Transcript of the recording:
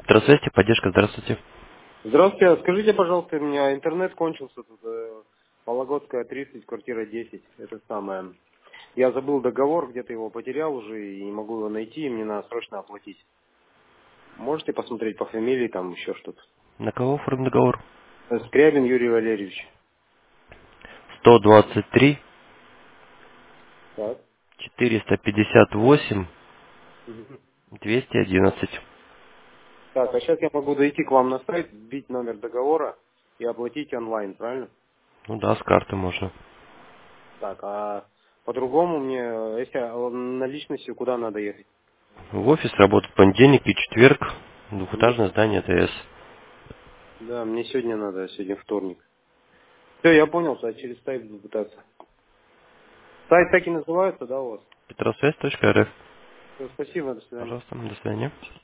Здравствуйте, поддержка, здравствуйте. Здравствуйте, а скажите, пожалуйста, у меня интернет кончился тут, Вологодская, 30, квартира 10, это самое. Я забыл договор, где-то его потерял уже и не могу его найти, и мне надо срочно оплатить. Можете посмотреть по фамилии, там еще что-то? На кого оформлен договор? Скрябин Юрий Валерьевич. 123 Так. 458 Мгм. 211. Так, а сейчас я могу зайти к вам на сайт, вбить номер договора и оплатить онлайн, правильно? Ну да, с карты можно. Так, а по-другому мне, если наличностью, куда надо ехать? В офис работает понедельник и четверг. Мгм. Двухэтажное здание ТС. Да, мне сегодня надо, сегодня вторник. Все, я понял, что я через сайт буду пытаться. Сайт так и называется, да, у вас? Петросвязь.рф. Всё, спасибо, до свидания. Пожалуйста, до свидания.